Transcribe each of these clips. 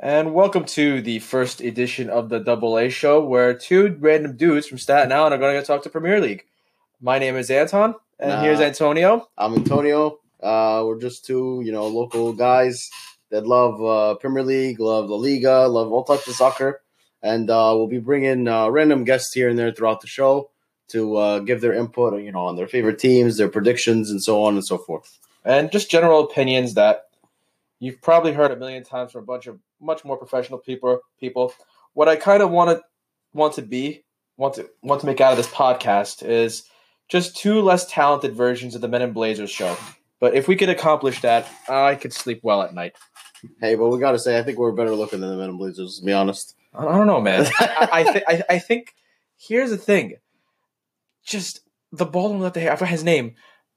And welcome to the first edition of the Double A Show, where two random dudes from Staten Island are going to talk to Premier League. My name is Anton, and here's Antonio. I'm Antonio. We're just two, local guys that love Premier League, love La Liga, love all types of soccer, and we'll be bringing random guests here and there throughout the show to give their input, on their favorite teams, their predictions, and so on and so forth. And just general opinions that you've probably heard a million times from a bunch of much more professional people. What I kind of want to make out of this podcast is just two less talented versions of the Men in Blazers show. But if we could accomplish that, I could sleep well at night. Hey, but we got to say, I think we're better looking than the Men in Blazers, to be honest. I don't know, man. I think here's the thing. Just the balding that they have. I forgot his name.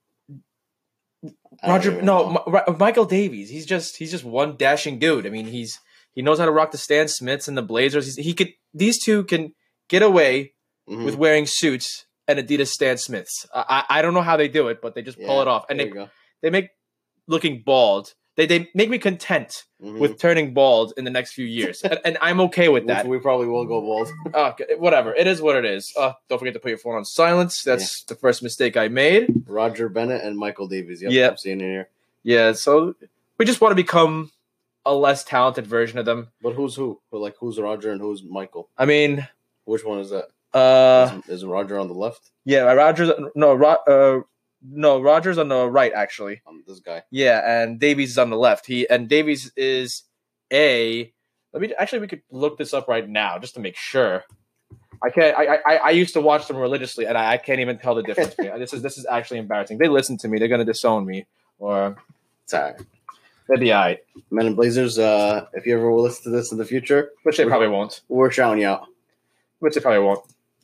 Michael Davies. He's just one dashing dude. I mean, he knows how to rock the Stan Smiths and the Blazers. These two can get away with wearing suits and Adidas Stan Smiths. I don't know how they do it, but they just pull it off, and they make looking bald. They make me content with turning bald in the next few years, and I'm okay with that. We probably will go bald. Whatever. It is what it is. Don't forget to put your phone on silence. That's the first mistake I made. Roger Bennett and Michael Davies. Yep. I'm seeing it here. Yeah, so we just want to become a less talented version of them. But who's who? Like, who's Roger and who's Michael? I mean, which one is that? Is Roger on the left? Yeah, Roger's Roger's on the right, actually. This guy. Yeah, and Davies is on the left. Davies is we could look this up right now just to make sure. I used to watch them religiously, and I can't even tell the difference. This is actually embarrassing. They listen to me. They're gonna disown me, or it's all right. They'd be all right. Men in Blazers. If you ever will listen to this in the future, which they probably won't. We're shouting you out. Which they probably won't.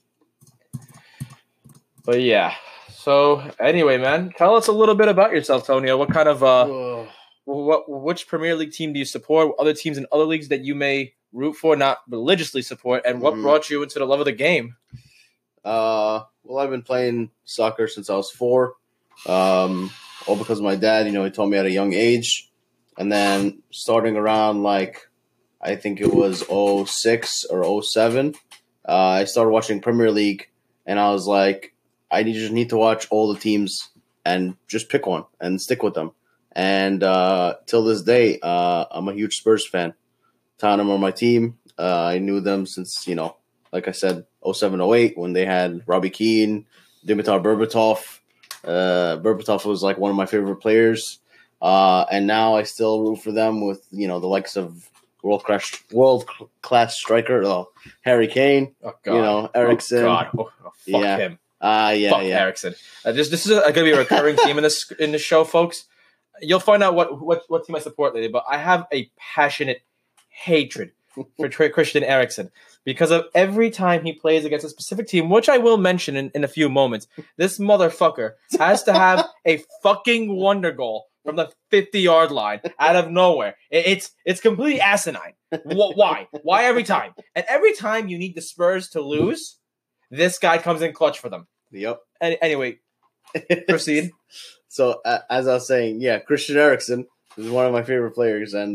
But yeah. So anyway, man, tell us a little bit about yourself, Tonio. What kind of which Premier League team do you support? Other teams in other leagues that you may root for, not religiously support, and what brought you into the love of the game? Well, I've been playing soccer since I was 4. All because of my dad. He taught me at a young age, and then starting around I think it was 06 or 07, I started watching Premier League, and I was like, I just need to watch all the teams and just pick one and stick with them. And till this day, I'm a huge Spurs fan. Tottenham are my team. I knew them since, like I said, 07, 08, when they had Robbie Keane, Dimitar Berbatov. Berbatov was one of my favorite players. And now I still root for them with, the likes of world-class striker, Harry Kane, Eriksen. Oh, God. Fuck him. Fuck Eriksen. This is going to be a recurring theme in the show, folks. You'll find out what team I support later, but I have a passionate hatred for Christian Eriksen because of every time he plays against a specific team, which I will mention in a few moments. This motherfucker has to have a fucking wonder goal from the 50-yard line out of nowhere. It's completely asinine. Why? Why every time? And every time you need the Spurs to lose, this guy comes in clutch for them. Yep. Anyway, proceed. So, as I was saying, Christian Eriksen is one of my favorite players. And,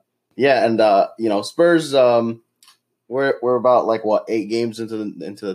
Spurs, we're about, 8 games into the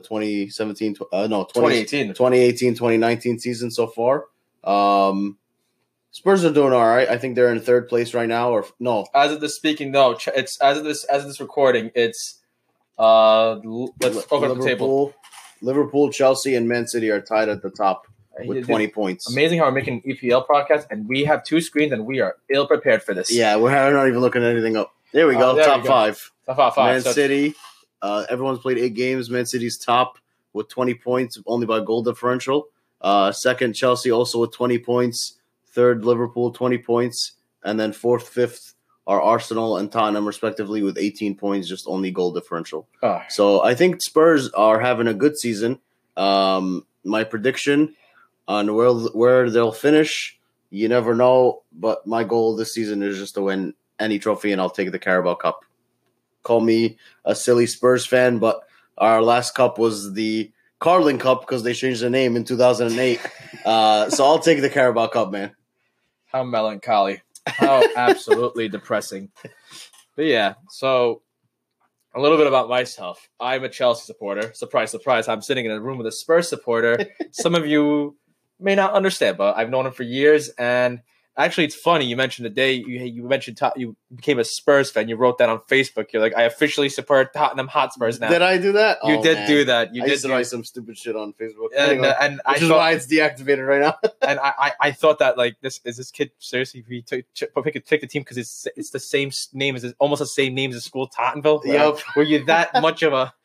2018-2019 season so far. Spurs are doing all right. I think they're in 3rd place right now, or no? As of this speaking, no. It's as of this recording, it's let's open up the table. Liverpool, Chelsea, and Man City are tied at the top with 20 points. Amazing how we're making an EPL podcast, and we have 2 screens, and we are ill prepared for this. Yeah, we're not even looking at anything up. There we go. Top 5. Top 5. Man City. Everyone's played 8 games. Man City's top with 20 points, only by goal differential. Second, Chelsea also with 20 points. Third, Liverpool, 20 points. And then 4th, 5th are Arsenal and Tottenham, respectively, with 18 points, just only goal differential. So I think Spurs are having a good season. My prediction on where they'll finish, you never know. But my goal this season is just to win any trophy, and I'll take the Carabao Cup. Call me a silly Spurs fan, but our last cup was the Carling Cup because they changed the name in 2008. So I'll take the Carabao Cup, man. How melancholy. How absolutely depressing. But yeah, so a little bit about myself. I'm a Chelsea supporter. Surprise, surprise. I'm sitting in a room with a Spurs supporter. Some of you may not understand, but I've known him for years. And actually, it's funny. You mentioned the day you mentioned you became a Spurs fan. You wrote that on Facebook. You're like, I officially support Tottenham Hotspurs now. Did I do that? You Oh, did man. do that. You I did used to write some stupid shit on Facebook. And, Anyway, and which is why it's deactivated right now. and I thought that like this kid seriously if he pick the team because it's the same name as almost the same name as the school Tottenville. Yep. Were you that much of a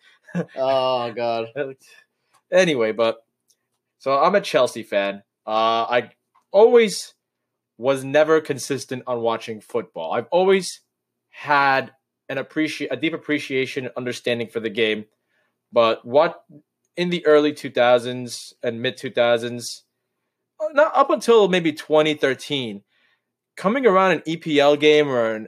Oh god. anyway? But so I'm a Chelsea fan. I always was never consistent on watching football. I've always had a deep appreciation and understanding for the game, but what in the early 2000s and mid 2000s, not up until maybe 2013, coming around an EPL game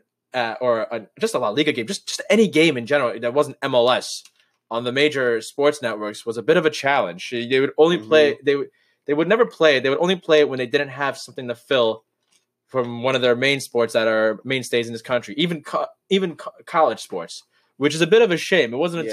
just a La Liga game, just any game in general that wasn't MLS on the major sports networks was a bit of a challenge. They would only play they would never play. They would only play it when they didn't have something to fill from one of their main sports that are mainstays in this country, even college sports, which is a bit of a shame. It wasn't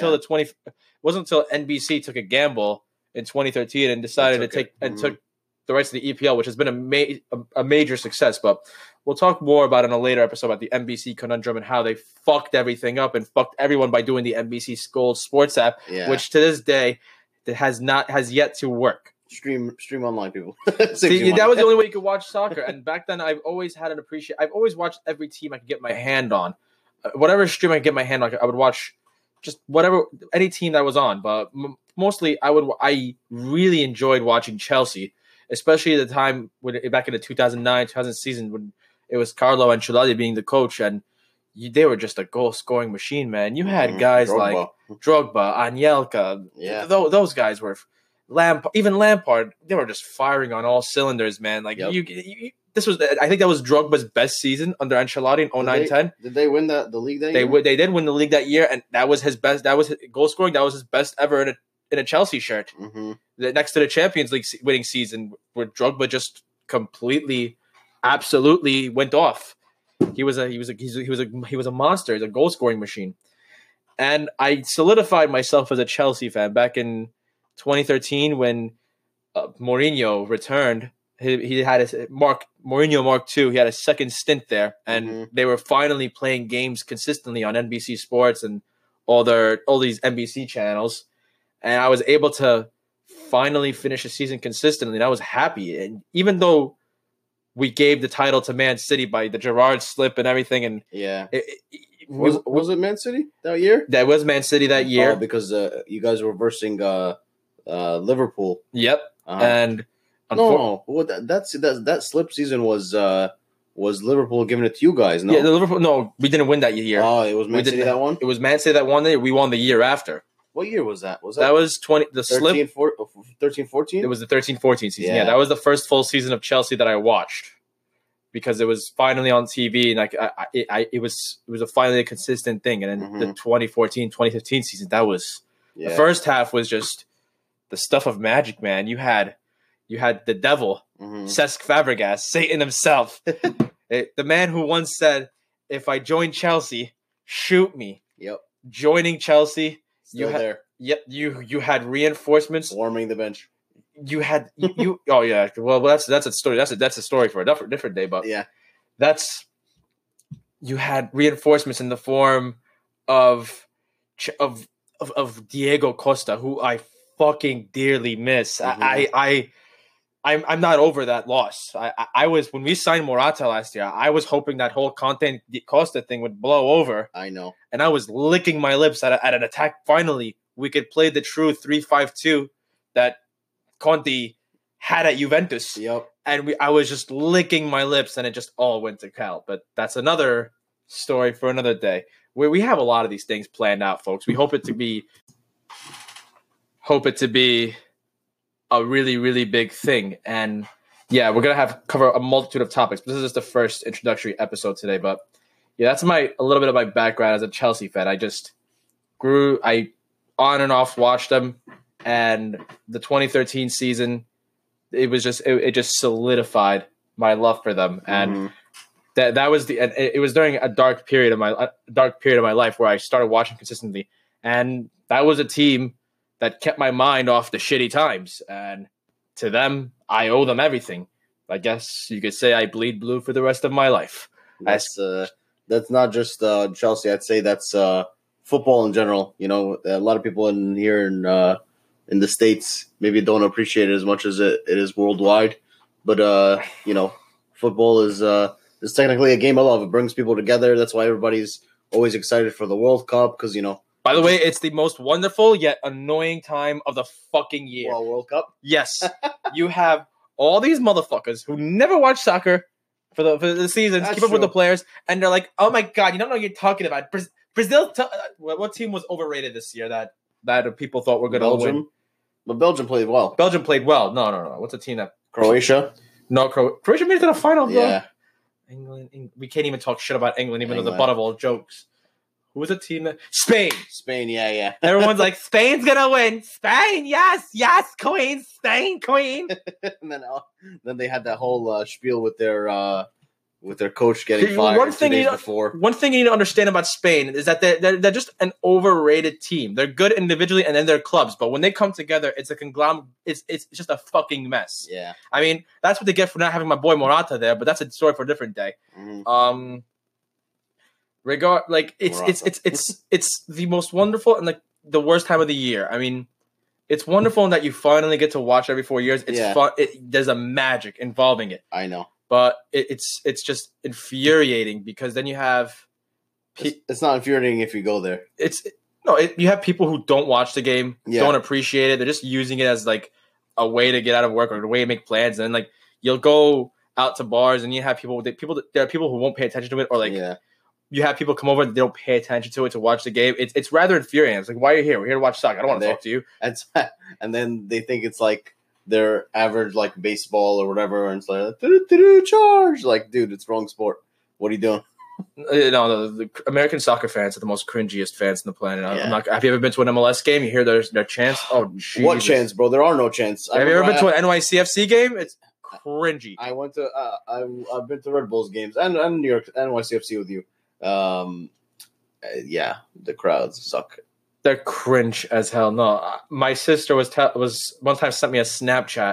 until NBC took a gamble in 2013 and decided to take took the rights to the EPL, which has been a major success. But we'll talk more about in a later episode about the NBC conundrum and how they fucked everything up and fucked everyone by doing the NBC Gold Sports app, which to this day has yet to work. Stream online, people. See, that was the only way you could watch soccer. And back then, I've always watched every team I could get my hand on. Whatever stream I could get my hand on, I would watch just any team that was on. But mostly, I really enjoyed watching Chelsea, especially at the time back in the 2009-2000 season when it was Carlo Ancelotti being the coach, and they were just a goal-scoring machine, man. You had guys like Drogba, Anelka. Yeah. Those guys were Lampard. They were just firing on all cylinders, man. Like I think that was Drogba's best season under Ancelotti in 09-10. Did they win the league that year? They did win the league that year, and that was his best. That was his goal scoring. That was his best ever in a Chelsea shirt. Mm-hmm. Next to the Champions League winning season, where Drogba just completely, absolutely went off. He was a monster. He's a goal scoring machine, and I solidified myself as a Chelsea fan back in 2013 when Mourinho returned. He had Mourinho Mark II. He had a second stint there, and they were finally playing games consistently on NBC Sports and all these NBC channels. And I was able to finally finish a season consistently, and I was happy. And even though we gave the title to Man City by the Gerrard slip and everything, and was it Man City that year? That was Man City that year because you guys were versing Liverpool. Yep, and that slip season was Liverpool giving it to you guys. No, yeah, Liverpool. No, we didn't win that year. Oh, it was Man City that won. It was Man City that won. We won the year after. What year was that? That was 13-14? It was the 13-14 season. Yeah, that was the first full season of Chelsea that I watched because it was finally on TV, and it was finally a consistent thing. And then the 2014-2015 season, that was the first half was just the stuff of magic, man. You had the devil, Cesc Fabregas, Satan himself, the man who once said, "If I join Chelsea, shoot me." Yep. Joining Chelsea. There. Yep, you had reinforcements warming the bench. You had you. Oh yeah, well that's a story. That's a story for a different day. But you had reinforcements in the form of Diego Costa, who I fucking dearly miss. I'm not over that loss. I was when we signed Morata last year. I was hoping that whole Conte Costa thing would blow over. I know, and I was licking my lips at an attack. Finally, we could play the true 3-5-2 that Conte had at Juventus. Yep, and I was just licking my lips, and it just all went to hell. But that's another story for another day. We have a lot of these things planned out, folks. We hope it to be a really, really big thing. And yeah, we're going to cover a multitude of topics. This is just the first introductory episode today. But yeah, that's a little bit of my background as a Chelsea fan. I just I on and off watched them. And the 2013 season, it just solidified my love for them. And That was and it was during a dark period of my life where I started watching consistently, and that was a team that kept my mind off the shitty times, and to them I owe them everything. I guess you could say I bleed blue for the rest of my life. That's not just Chelsea. I'd say that's football in general. You know, a lot of people in the States maybe don't appreciate it as much as it is worldwide. But you know, football is technically a game of love. It brings people together. That's why everybody's always excited for the World Cup because, you know. By the way, it's the most wonderful yet annoying time of the fucking year. Well, World Cup? Yes. You have all these motherfuckers who never watch soccer for the seasons, keep up with the players, and they're like, oh my God, you don't know what you're talking about. Brazil, what team was overrated this year that people thought were going to win? But Belgium played well. Belgium played well. No. What's a team that... Croatia? No, Croatia made it to the final, bro. Yeah. England. We can't even talk shit about England, even though the butt of all jokes. Who was the team that... Spain, yeah. Everyone's like, Spain's gonna win. Spain, yes, Queen, Spain, Queen. And then they had that whole spiel with their coach getting fired 2 days before. One thing you need to understand about Spain is that they're just an overrated team. They're good individually and then they're clubs, but when they come together, it's a conglomerate. It's just a fucking mess. Yeah. I mean, that's what they get for not having my boy Morata there, but that's a story for a different day. Mm-hmm. It's the most wonderful and like the worst time of the year. I mean, it's wonderful in that you finally get to watch every 4 years. It's fun. There's a magic involving it. I know. But it's just infuriating because then you have... It's not infuriating if you go there. You have people who don't watch the game, don't appreciate it. They're just using it as like a way to get out of work or a way to make plans. And then like you'll go out to bars and you have there are people who won't pay attention to it, or like you have people come over and they don't pay attention to it to watch the game. It's rather infuriating. It's like, why are you here? We're here to watch soccer. I don't want to talk to you. And then they think it's like their average like baseball or whatever, and it's like charge. Like, dude, it's wrong sport. What are you doing? No, the American soccer fans are the most cringiest fans on the planet. Have you ever been to an MLS game? You hear their chants? Oh, Jesus. What chants, bro? There are no chants. Have you ever been to an NYCFC game? It's cringy. I went to. I've been to Red Bulls games and New York NYCFC with you. Yeah, the crowds suck. They're cringe as hell. No, my sister was one time sent me a Snapchat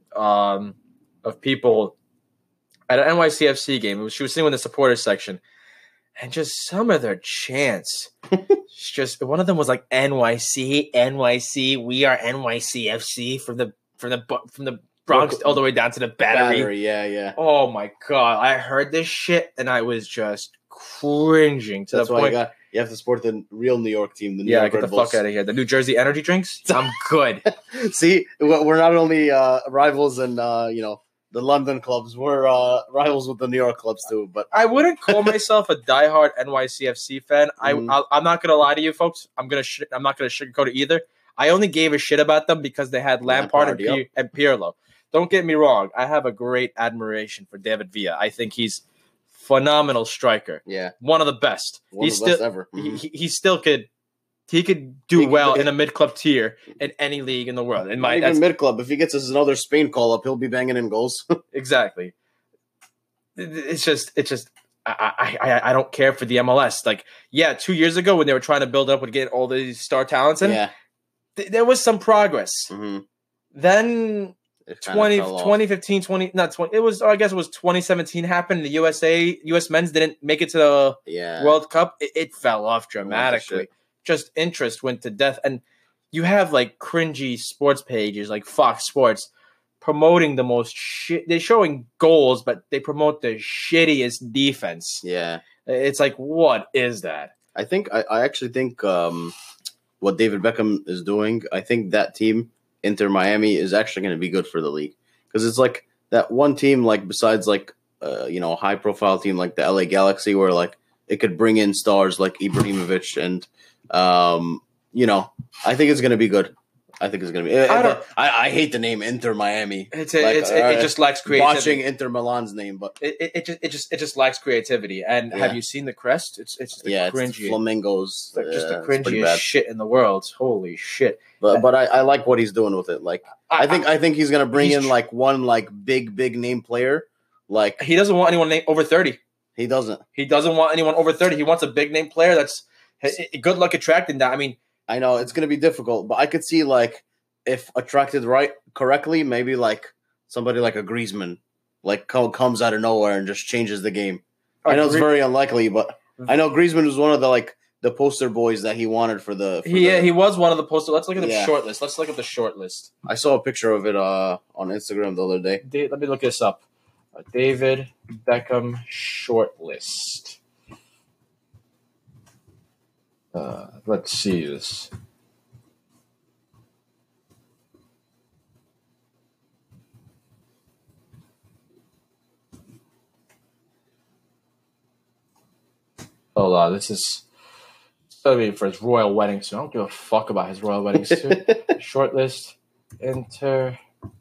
of people at an NYCFC game. She was sitting in the supporters section, and just some of their chants. Just one of them was like NYC, we are NYCFC from the Bronx all the way down to the Battery. Yeah. Oh my God, I heard this shit and I was just cringing to the point. You have to support the real New York team. The New York get the fuck out of here. The New Jersey energy drinks. I'm good. See, we're not only rivals in the London clubs. We're rivals with the New York clubs too. But I wouldn't call myself a diehard NYCFC fan. I'm not gonna lie to you, folks. I'm not gonna sugarcoat it either. I only gave a shit about them because they had Lampard and Pirlo. Don't get me wrong. I have a great admiration for David Villa. I think he's phenomenal striker. Yeah, one of the best. He's still best ever. He still could. He could do well in a mid-club tier in any league in the world. Even mid-club. If he gets us another Spain call-up, he'll be banging in goals. Exactly. It's just. I don't care for the MLS. Like, 2 years ago when they were trying to build up and get all these star talents in, there was some progress. Mm-hmm. Then 2015, it was, I guess it was 2017 happened. The US men's didn't make it to the World Cup. It fell off dramatically. Just interest went to death. And you have like cringy sports pages like Fox Sports promoting the most shit. They're showing goals, but they promote the shittiest defense. Yeah. It's like, what is that? I actually think what David Beckham is doing, I think that team, Inter Miami, is actually going to be good for the league. Because it's like that one team, like besides like, a high profile team like the LA Galaxy, where like it could bring in stars like Ibrahimovic and, I think it's going to be good. I think it's going to be. I hate the name Inter Miami. It just lacks creativity. Watching Inter Milan's name, but it just lacks creativity. And have you seen the crest? It's cringy. It's flamingos. It's just the cringiest shit in the world. Holy shit! But I like what he's doing with it. Like I think he's going to bring in like one like big name player. Like he doesn't want anyone over 30. He doesn't. He doesn't want anyone over 30. He wants a big name player that's good luck attracting that. I mean, I know it's going to be difficult, but I could see like if attracted correctly, maybe like somebody like a Griezmann like comes out of nowhere and just changes the game. I know it's very unlikely, but I know Griezmann was one of the poster boys that he wanted for the. He was one of the poster. Let's look at the short list. Let's look at the short list. I saw a picture of it on Instagram the other day. Let me look this up. David Beckham short list. Let's see this. Hold on, this is gotta be for his royal wedding suit. I don't give a fuck about his royal wedding suit. Short list. Enter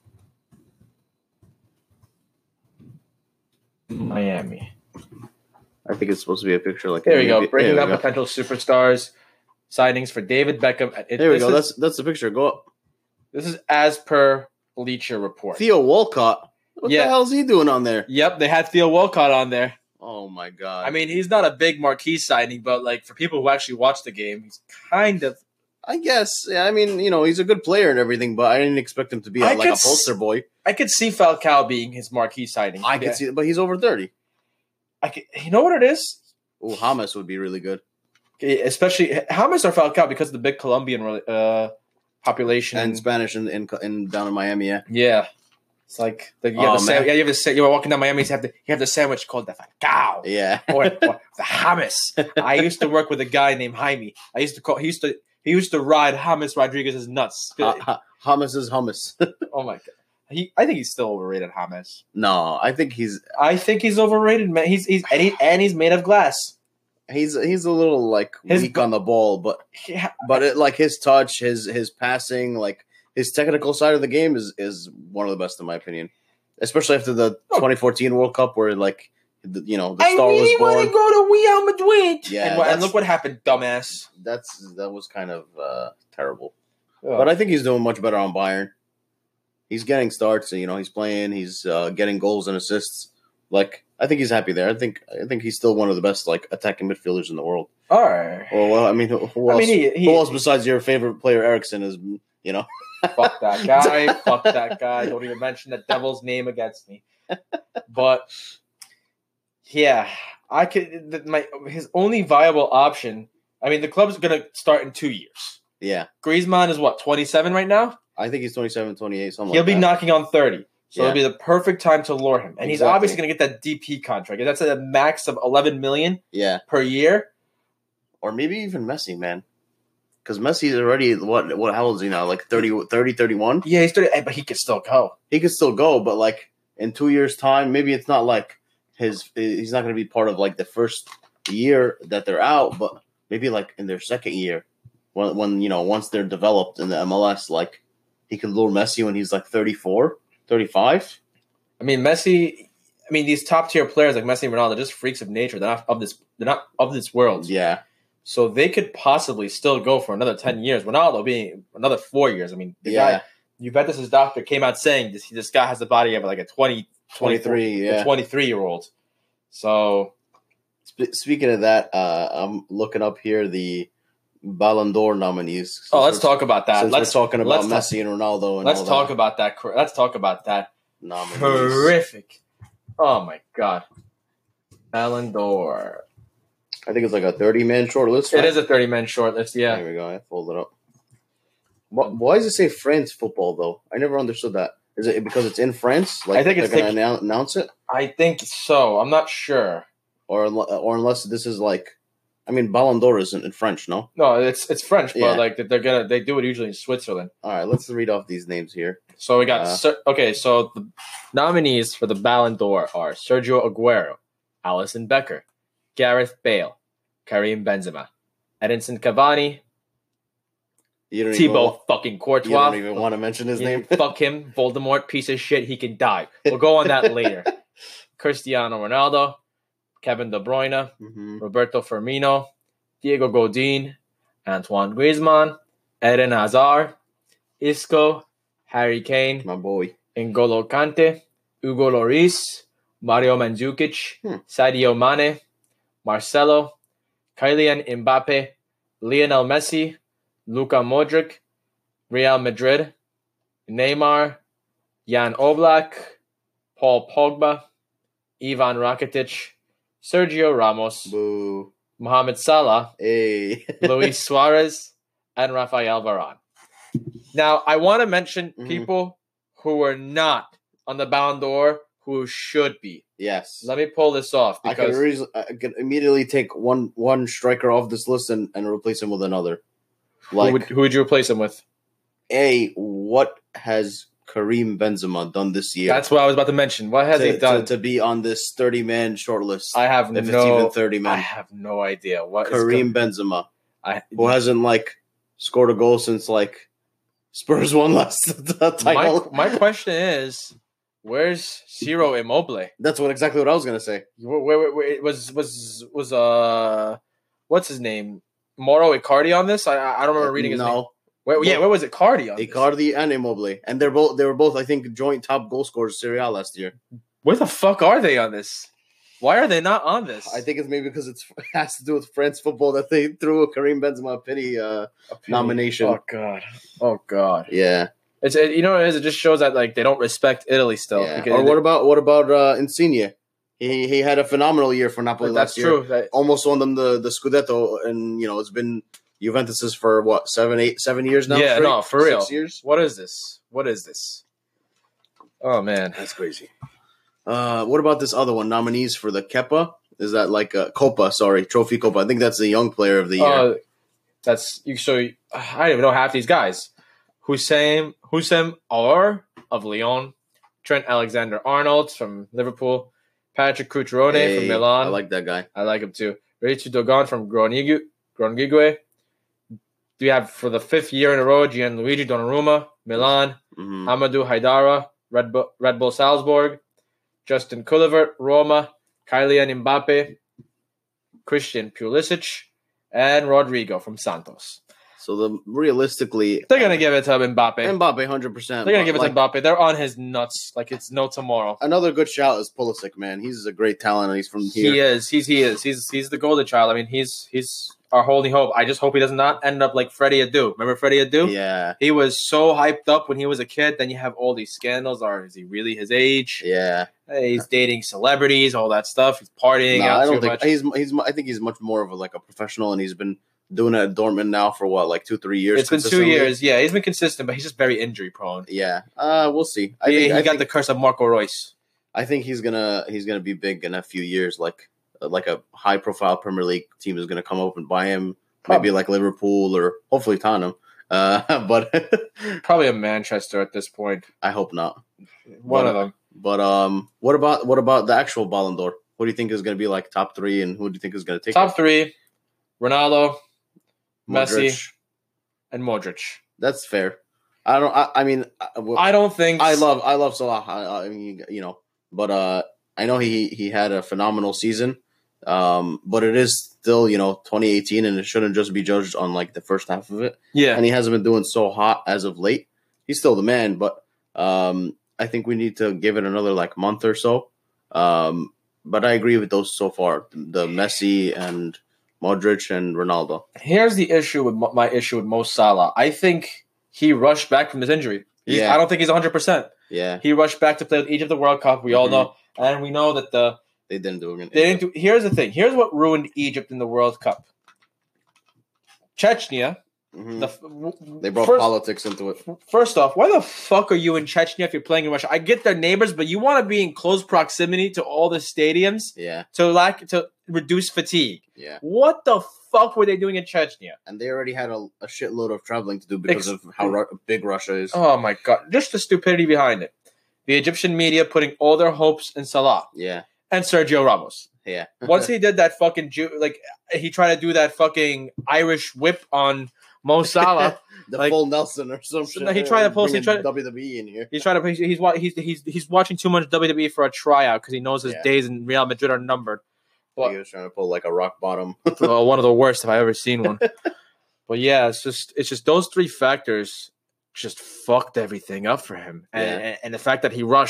Miami. I think it's supposed to be a picture like. There we go. Breaking up potential superstars signings for David Beckham. There we go. That's the picture. Go up. This is as per Bleacher Report. Theo Walcott. What the hell is he doing on there? Yep, they had Theo Walcott on there. Oh my god! I mean, he's not a big marquee signing, but like for people who actually watch the game, he's kind of. I guess. Yeah, I mean, he's a good player and everything, but I didn't expect him to be like a poster boy. I could see Falcao being his marquee signing. I could see it, but he's over 30. You know what it is? Oh, James would be really good. Especially James or Falcao because of the big Colombian population and Spanish in down in Miami. Yeah. It's like you were walking down Miami. You have the sandwich called the Falcao. Yeah, or the James. I used to work with a guy named Jaime. He used to ride James Rodriguez's nuts. James is hummus. Oh my god. I think he's still overrated, James. No, I think he's overrated, man. He's made of glass. He's a little like weak on the ball, but like his touch, his passing, like his technical side of the game is one of the best in my opinion. Especially after the 2014 World Cup, where like the star was born. I really want to go to Real Madrid. Yeah, and look what happened, dumbass. That was kind of terrible. Oh. But I think he's doing much better on Bayern. He's getting starts. He's playing. He's getting goals and assists. Like I think he's happy there. I think he's still one of the best like attacking midfielders in the world. All right. Well, I mean, who else besides your favorite player, Eriksen, is Fuck that guy. Fuck that guy. Don't even mention the devil's name against me. But yeah, I could. His only viable option. I mean, the club's gonna start in 2 years. Yeah. Griezmann is what, 27 right now? I think he's 27, 28, something. He'll be knocking on 30. So it'll be the perfect time to lure him. And he's obviously going to get that DP contract. That's a max of $11 million per year. Or maybe even Messi, man. Because Messi is already, how old is he now? Like 30, 31? Yeah, he's 30, but he could still go. He could still go, but like in 2 years' time, maybe it's not like he's not going to be part of like the first year that they're out, but maybe like in their second year when once they're developed in the MLS, like he could lure Messi when he's like 34. 35? I mean, Messi. I mean, these top tier players like Messi and Ronaldo are just freaks of nature. They're not of this world. Yeah. So they could possibly still go for another 10 years. Ronaldo being another 4 years. I mean, the guy, Juventus' doctor came out saying this guy has the body of like a 23-year-old. So, speaking of that, I'm looking up here the Ballon d'Or nominees. Let's talk about that. We're talking about Messi and Ronaldo. And let's talk about that. Let's talk about that. Nominees. Horrific. Oh my god. Ballon d'Or. I think it's like a 30-man short list. Right? It is a 30-man short list. Yeah. There we go. I fold it up. Why does it say France football though? I never understood that. Is it because it's in France? Like I think they're going to announce it. I think so. I'm not sure. Or unless this is like. I mean, Ballon d'Or isn't in French, no? No, it's French, but like they do it usually in Switzerland. All right, let's read off these names here. So we got so the nominees for the Ballon d'Or are Sergio Aguero, Alisson Becker, Gareth Bale, Karim Benzema, Edinson Cavani, Thibaut fucking Courtois. You don't even want to mention his name. Fuck him, Voldemort, piece of shit. He can die. We'll go on that later. Cristiano Ronaldo. Kevin De Bruyne, Roberto Firmino, Diego Godin, Antoine Griezmann, Eden Hazard, Isco, Harry Kane, my boy, N'Golo Kante, Hugo Lloris, Mario Mandzukic, Hmm. Sadio Mane, Marcelo, Kylian Mbappe, Lionel Messi, Luka Modric, Real Madrid, Neymar, Jan Oblak, Paul Pogba, Ivan Rakitic, Sergio Ramos, Boo. Mohamed Salah, Hey. Luis Suarez, and Rafael Varane. Now, I want to mention Mhm. people who are not on the Ballon d'Or who should be. Yes. Let me pull this off I could immediately take one striker off this list and replace him with another. who would you replace him with? What has Karim Benzema done this year? That's what I was about to mention. What has he done? To be on this 30-man shortlist? I have if it's even 30 I men. have no idea. What Karim Benzema, who who hasn't scored a goal since Spurs won last title. My question is, where's Ciro Immobile? That's exactly what I was gonna say. Where it was what's his name? Mauro Icardi on this? I don't remember reading his name. Where was Icardi on this? Icardi and Immobile, and they were both I think joint top goal scorers Serie A last year. Where the fuck are they on this? Why are they not on this? I think it's maybe because it has to do with France football that they threw a Karim Benzema pity nomination. Oh god. Yeah. It's you know what it is. It just shows that they don't respect Italy still. Yeah. Or what about Insigne? He had a phenomenal year for Napoli last year. That's true. Almost won them the Scudetto, and it's been Juventus's for what 7 years now. Yeah, straight? no, for real. 6 years. What is this? Oh man, that's crazy. What about this other one? Nominees for the Kepa? Is that Copa? Sorry, Trophy Copa. I think that's the young player of the year. That's you. So I don't even know half these guys. Houssem Aouar of Lyon, Trent Alexander-Arnold from Liverpool, Patrick Cutrone from Milan. I like that guy. I like him too. Ritu Dogon from Groningen. Do we have for the 5th year in a row Gianluigi Donnarumma, Milan, Mm-hmm. Amadou Haidara, Red Bull Salzburg, Justin Kluivert, Roma, Kylian Mbappe, Christian Pulisic, and Rodrigo from Santos. So realistically, they're gonna give it to Mbappe. Mbappe, 100%. They're gonna give it to Mbappe. They're on his nuts like it's no tomorrow. Another good shout is Pulisic, man. He's a great talent, and he's from here. He is. He's the golden child. I mean, he's our only hope. I just hope he does not end up like Freddie Adu. Remember Freddie Adu? Yeah. He was so hyped up when he was a kid. Then you have all these scandals. Is he really his age? Yeah. Hey, he's dating celebrities, all that stuff. He's partying out I don't too think much. I think he's much more of a professional, and he's been doing it at Dortmund now for 2-3 years. It's been 2 years. Yeah, he's been consistent, but he's just very injury prone. Yeah. We'll see. He got the curse of Marco Reus. I think he's gonna be big in a few years. Like a high profile Premier League team is gonna come up and buy him. Maybe like Liverpool or hopefully Tottenham. But probably a Manchester at this point. I hope not. One of them. But what about the actual Ballon d'Or? Who do you think is going to be top 3, and who do you think is going to take top 3? Ronaldo, Modric. Messi, and Modric. That's fair. I don't think I love Salah. I mean, but I know he had a phenomenal season. But it is still 2018, and it shouldn't just be judged on the first half of it. Yeah, and he hasn't been doing so hot as of late. He's still the man, but I think we need to give it another month or so. But I agree with those so far: the Messi and Modric and Ronaldo. Here's the issue with my issue with Mo Salah. I think he rushed back from his injury. I don't think he's 100%. Yeah, he rushed back to play with Egypt the World Cup. We all know, and we know that they didn't do it. They didn't do. Here's the thing. Here's what ruined Egypt in the World Cup. Chechnya. They brought politics into it. First off, why the fuck are you in Chechnya if you're playing in Russia? I get their neighbors, but you want to be in close proximity to all the stadiums, to reduce fatigue. Yeah. What the fuck were they doing in Chechnya? And they already had a shitload of traveling to do because of how big Russia is. Oh my god! Just the stupidity behind it. The Egyptian media putting all their hopes in Salah. Yeah. And Sergio Ramos. Yeah. Once he did that fucking he tried to do that fucking Irish whip on Mo Salah, full Nelson or something. No, he tried to post. He tried WWE in here. He's trying to. He's watching too much WWE for a tryout because he knows his days in Real Madrid are numbered. But he was trying to pull a rock bottom. One of the worst if I ever seen one. But yeah, it's just those 3 factors just fucked everything up for him, and the fact that he rushed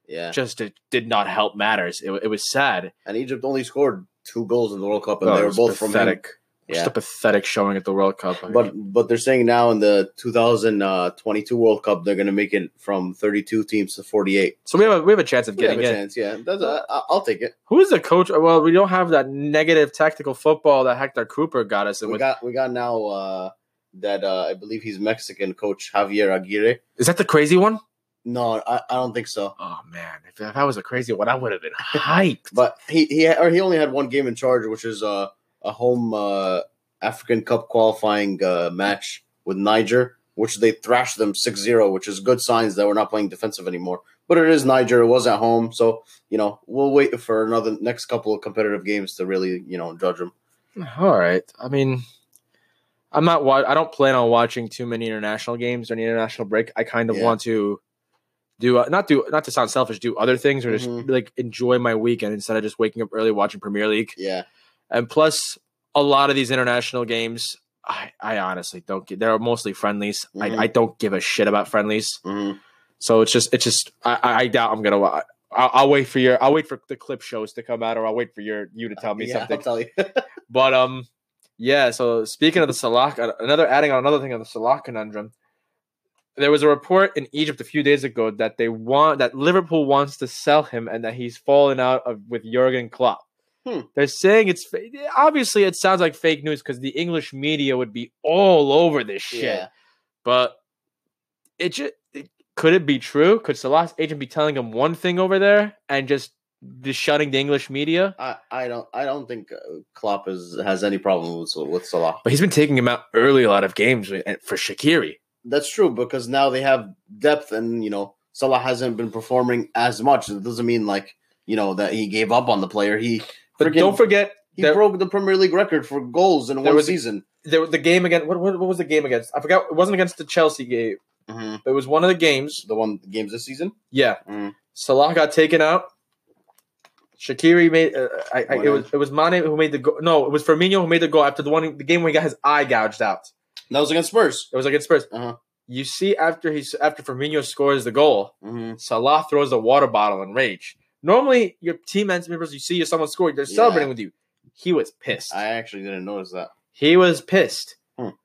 Yeah. just it did not help matters. It was sad. And Egypt only scored 2 goals in the World Cup, and Oh, they it were was both from him. pathetic. Just Yeah. a pathetic showing at the World Cup. But they're saying now in the 2022 World Cup they're going to make it from 32 teams to 48. So we have a chance of We have getting a in. chance, yeah. I'll take it. Who is the coach? Well, we don't have that negative tactical football that Hector Cooper got us in We with. got now that I believe he's Mexican coach Javier Aguirre. Is that the crazy one? No, I don't think so. Oh man, if that was a crazy one, I would have been hyped. But he only had one game in charge, which is a home African Cup qualifying match with Niger, which they thrashed them 6-0, which is good signs that we're not playing defensive anymore. But it is Niger. It was at home, so we'll wait for next couple of competitive games to really judge them. All right. I mean, I don't plan on watching too many international games or any international break. I kind of want to not to sound selfish, do other things or just like enjoy my weekend instead of just waking up early watching Premier League. Yeah. And plus, a lot of these international games, I honestly don't get. They're mostly friendlies. I don't give a shit about friendlies. So it's just I doubt I'm gonna watch. I'll wait for the clip shows to come out, or I'll wait for you to tell me something. I'll tell you. But yeah. So speaking of the Salah, adding on another thing on the Salah conundrum. There was a report in Egypt a few days ago that that Liverpool wants to sell him and that he's fallen out with Jurgen Klopp. They're saying obviously it sounds like fake news because the English media would be all over this shit. Yeah. But could it be true? Could Salah's agent be telling him one thing over there and just shutting the English media? I don't think Klopp has any problem with Salah. But he's been taking him out early a lot of games for Shaqiri. That's true because now they have depth, and Salah hasn't been performing as much. It doesn't mean that he gave up on the player. But don't forget he broke the Premier League record for goals in one season. The game against what was the game against? I forgot. It wasn't against the Chelsea game. It was one of the games. The games this season. Yeah. Salah got taken out. Shaqiri made. It was Mane who made the goal. No, it was Firmino who made the goal after the game where he got his eye gouged out. That was against Spurs. It was against Spurs. You see, after Firmino scores the goal, Salah throws a water bottle in rage. Normally, your team members, you see someone score, they're celebrating with you. He was pissed. I actually didn't notice that. He was pissed.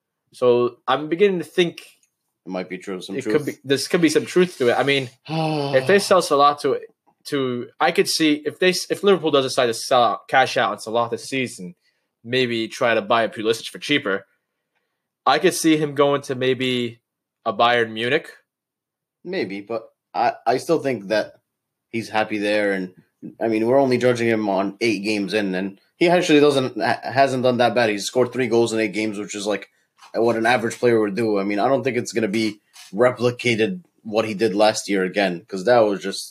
So I'm beginning to think it might be true. This could be some truth to it. I mean, if they sell Salah to I could see if Liverpool does decide to cash out on Salah this season, maybe try to buy a Pulisic for cheaper. I could see him going to maybe a Bayern Munich. Maybe, but I still think that he's happy there. And I mean, we're only judging him on 8 games in, and he actually hasn't done that bad. He's scored 3 goals in 8 games, which is like what an average player would do. I mean, I don't think it's going to be replicated what he did last year again, because that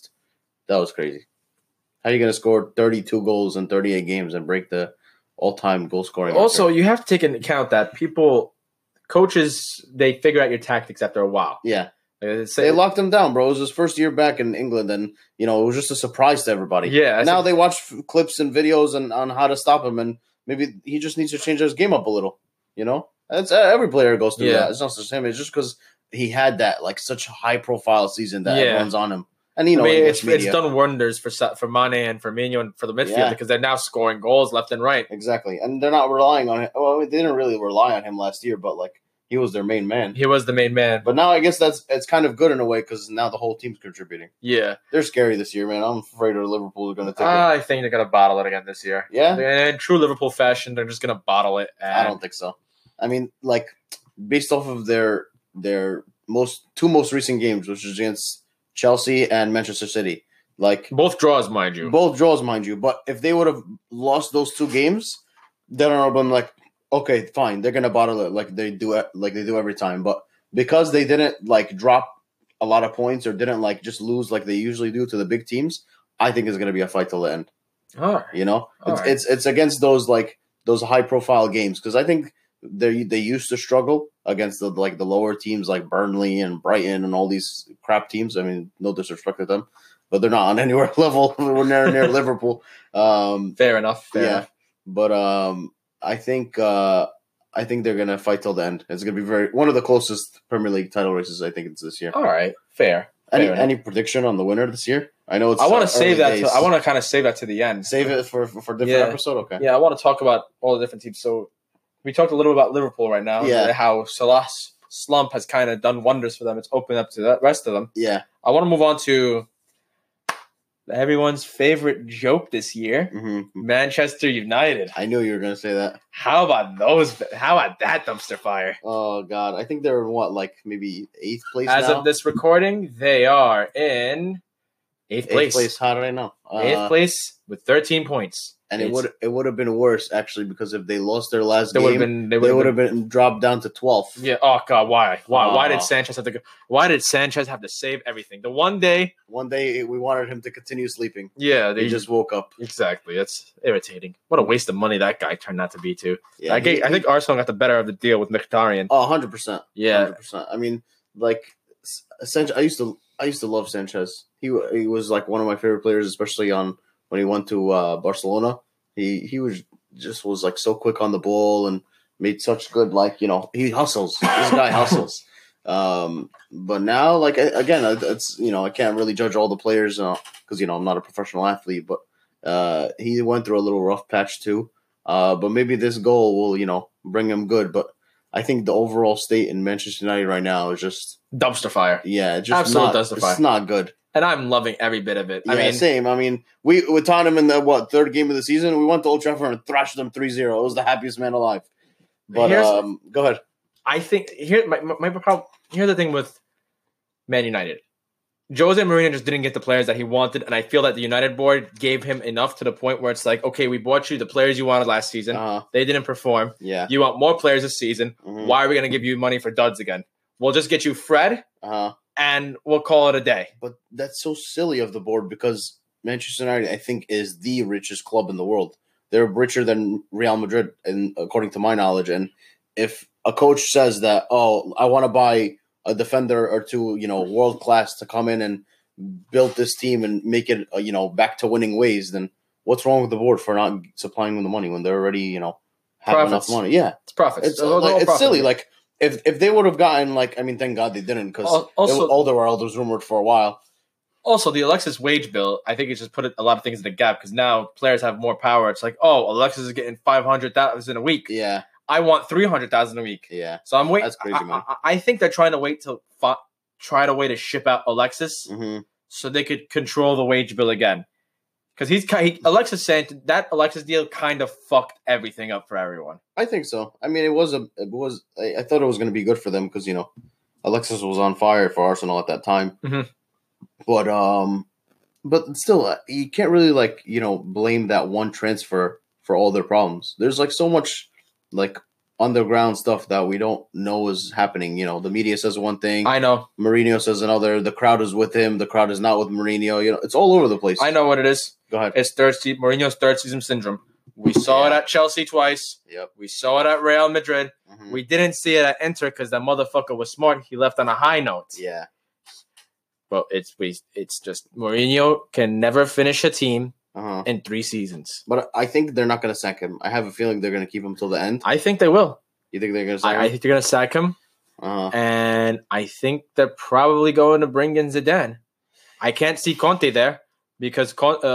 was crazy. How are you going to score 32 goals in 38 games and break the all-time goal scoring record? Also, you have to take into account that coaches, they figure out your tactics after a while. Yeah. They locked him down, bro. It was his first year back in England, and it was just a surprise to everybody. Yeah. Now they watch clips and videos on how to stop him, and maybe he just needs to change his game up a little. That's every player goes through that. It's not just him. It's just because he had that such a high profile season that everyone's on him. And it's done wonders for Mane and Firmino and for the midfield because they're now scoring goals left and right. Exactly, and they're not relying on him. Well, they didn't really rely on him last year, but he was their main man. He was the main man. But now I guess it's kind of good in a way because now the whole team's contributing. Yeah, they're scary this year, man. I'm afraid Liverpool are going to take it. I think they're going to bottle it again this year. Yeah, in true Liverpool fashion, they're just going to bottle it. I don't think so. I mean, based off of their two most recent games, which is against Chelsea and Manchester City. Both draws, mind you. But if they would have lost those 2 games, then I would have been okay, fine. They're gonna bottle it like they do every time. But because they didn't drop a lot of points or didn't just lose like they usually do to the big teams, I think it's gonna be a fight till the end. All right. It's against those high profile games because I think they used to struggle against the lower teams like Burnley and Brighton and all these crap teams. I mean, no disrespect to them, but they're not on anywhere level. We're near Liverpool. Fair enough. But I think they're gonna fight till the end. It's gonna be one of the closest Premier League title races. I think it's this year. All right, fair. Any prediction on the winner this year? I know it's. I want to save that. days. I want to kind of save that to the end. Save it for different episode. Okay. Yeah, I want to talk about all the different teams. So we talked a little bit about Liverpool right now. Yeah. How Salah's slump has kind of done wonders for them. It's opened up to the rest of them. Yeah. I want to move on to everyone's favorite joke this year, Manchester United. I knew you were going to say that. How about those? How about that dumpster fire? Oh, God. I think they're in what, like maybe 8th place As now? of this recording, they are in 8th place. 8th place. How did I know? 8th place with 13 points. And it would have been worse, actually, because if they lost their last They game, they would have been dropped down to 12th. Yeah. Oh God. Why? Why did Sanchez have to go? Why did Sanchez have to save everything? The one day we wanted him to continue sleeping. Yeah, He just woke up. exactly. That's irritating. What a waste of money that guy turned out to be too. Yeah, I think Arsenal got the better of the deal with Mkhitaryan. Oh, 100%. Yeah. 100%. I mean, like Sanchez. I used to love Sanchez. He was like one of my favorite players, especially when he went to Barcelona. He was like so quick on the ball and made such good, like, he hustles. This guy hustles. But now, like, again, it's I can't really judge all the players because I'm not a professional athlete. But he went through a little rough patch too. But maybe this goal will bring him good. But I think the overall state in Manchester United right now is just Dumpster fire. yeah, just Absolute dumpster fire. It's not good. And I'm loving every bit of it. Yeah, same. I mean, we with Tottenham in the third game of the season, we went to Old Trafford and thrashed them 3-0. It was the happiest man alive. But go ahead. I think here's the thing with Man United. Jose Mourinho just didn't get the players that he wanted, and I feel that the United board gave him enough to the point where it's like, okay, we bought you the players you wanted last season. They didn't perform. Yeah. You want more players this season. Why are we going to give you money for duds again? We'll just get you Fred, and we'll call it a day. But that's so silly of the board because Manchester United, I think, is the richest club in the world. They're richer than Real Madrid, and according to my knowledge. And if a coach says that, I want to buy a defender or two, world class to come in and build this team and make it, back to winning ways, then what's wrong with the board for not supplying them the money when they're already, have Profits. enough money? Yeah, It's profits. it's silly. Like if they would have gotten thank God they didn't because Alderweireld was rumored for a while. Also, the Alexis wage bill, I think it just put a lot of things in the gap because now players have more power. It's like, Alexis is getting $500,000 a week. Yeah. I want $300,000 a week. Yeah. So I'm waiting. That's crazy, man. I think they're trying to wait to ship out Alexis so they could control the wage bill again. Because Alexis Sanchez, that Alexis deal kind of fucked everything up for everyone. I think so. I mean, I thought it was going to be good for them because Alexis was on fire for Arsenal at that time. But still, you can't really blame that one transfer for all their problems. There's so much underground stuff that we don't know is happening. The media says one thing. I know. Mourinho says another. The crowd is with him. The crowd is not with Mourinho. It's all over the place. I know what it is. Go ahead. It's Mourinho's third season syndrome. We saw it at Chelsea twice. Yep. We saw it at Real Madrid. We didn't see it at Inter because that motherfucker was smart. He left on a high note. Yeah. Well, it's just Mourinho can never finish a team in 3 seasons. But I think they're not going to sack him. I have a feeling they're going to keep him till the end. I think they will. You think they're going to sack him? I think they're going to sack him. And I think they're probably going to bring in Zidane. I can't see Conte there because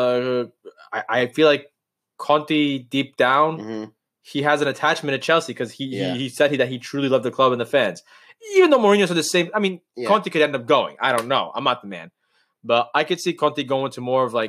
I feel like Conte deep down, he has an attachment to Chelsea because he said that he truly loved the club and the fans. Even though Mourinho said the same, I mean, Conte could end up going. I don't know. I'm not the man. But I could see Conte going to more of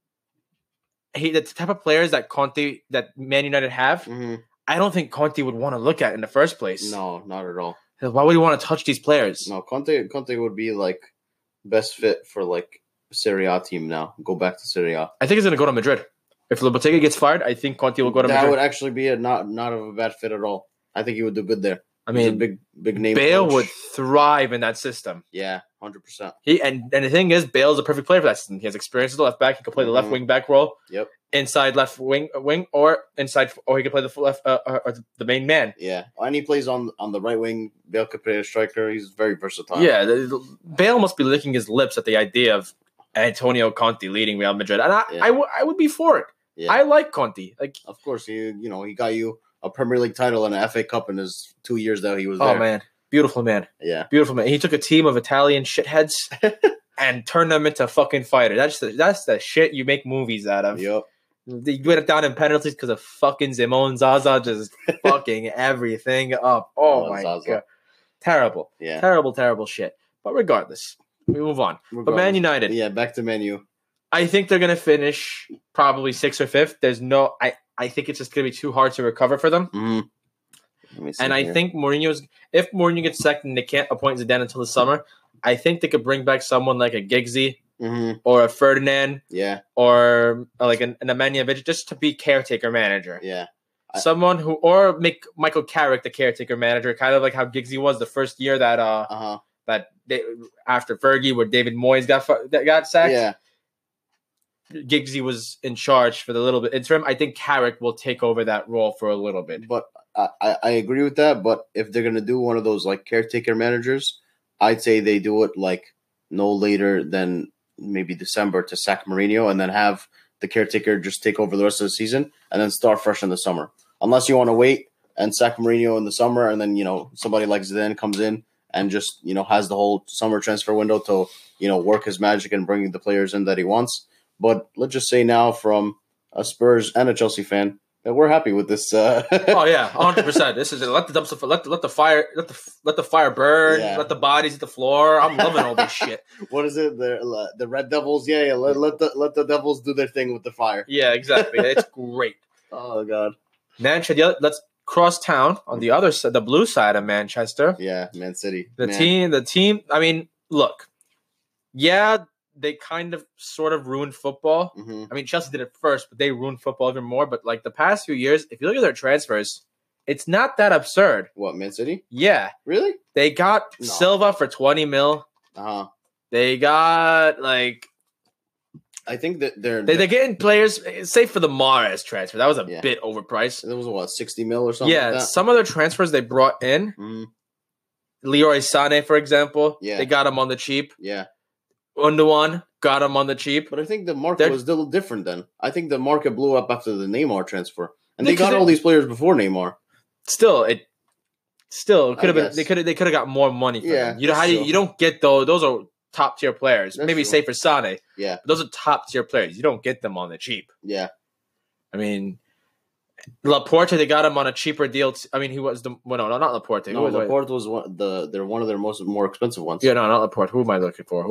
the type of players that Man United have. I don't think Conte would want to look at in the first place. No, not at all. Why would he want to touch these players? No, Conte would be best fit for Serie A team now. Go back to Serie A. I think he's going to go to Madrid. If Lopetegui gets fired, I think Conte will go to Madrid. That would actually be not of a bad fit at all. I think he would do good there. I mean, he's a big name. Bale coach. would thrive in that system. Yeah, 100%. And the thing is, Bale's a perfect player for that system. He has experience as a left back. He can play the left wing back role. Yep. Inside left wing or inside, or he can play the left or the main man. Yeah, and he plays on the right wing. Bale could play a striker. He's very versatile. Yeah, Bale must be licking his lips at the idea of Antonio Conte leading Real Madrid, and I would be for it. Yeah. I like Conte. Of course, he got you a Premier League title and an FA Cup in his 2 years that he was there. Oh man, beautiful man. Yeah, beautiful man. He took a team of Italian shitheads and turn them into fucking fighters. That's the shit you make movies out of. Yep. They went down in penalties because of fucking Simone Zaza just fucking everything up. Oh my Zaza. god, terrible, Yeah. terrible shit. But regardless, we move on. But Man United, Yeah, back to Man U. I think they're gonna finish probably 6th or 5th. There's no, I think it's just gonna be too hard to recover for them. Mm-hmm. And I think if Mourinho gets sacked and they can't appoint Zidane until the summer, I think they could bring back someone like a Giggsy or a Ferdinand or like an Nemanja just to be caretaker manager. Yeah. Someone or make Michael Carrick the caretaker manager, kind of like how Giggsy was the first year that after Fergie, where David Moyes got sacked. Yeah. Giggsy was in charge for the little bit interim. I think Carrick will take over that role for a little bit. But I agree with that. But if they're gonna do one of those like caretaker managers, I'd say they do it like no later than maybe December to sack Mourinho, and then have the caretaker just take over the rest of the season, and then start fresh in the summer. Unless you want to wait and sack Mourinho in the summer, and then somebody like Zidane comes in and just has the whole summer transfer window to work his magic and bring the players in that he wants. But let's just say now, from a Spurs and a Chelsea fan, that we're happy with this. Oh yeah, 100%. This is let the dumpster, let the fire burn, let the bodies hit the floor. I'm loving all this shit. What is it? The Red Devils? Yeah. Let the Devils do their thing with the fire. Yeah, exactly. It's great. Oh god. Manchester. Let's cross town on the other side, the blue side of Manchester. Yeah, Man City. The team. I mean, look. Yeah. They kind of sort of ruined football. Mm-hmm. I mean, Chelsea did it first, but they ruined football even more. But like the past few years, if you look at their transfers, it's not that absurd. What, Man City? Yeah. Really? They got Silva for 20 mil. Uh-huh. They got like I think that they're getting players, save for the Mahrez transfer. That was a bit overpriced. It was what, 60 mil or something? Yeah, like that? some of their transfers they brought in. Mm-hmm. Leroy Sané, for example. Yeah. They got him on the cheap. Yeah. Unduan got him on the cheap. But I think the market was a little different then. I think the market blew up after the Neymar transfer. And they got all these players before Neymar. Still, it could have been. They could have got more money for them. You know how you don't get those are top tier players. That's Maybe true. say for Sané. Yeah. But those are top tier players. You don't get them on the cheap. Yeah. I mean, Laporte, they got him on a cheaper deal. I mean, he was not Laporte. No, Laporte was one of their more expensive ones. Yeah, no, not Laporte. Who am I looking for?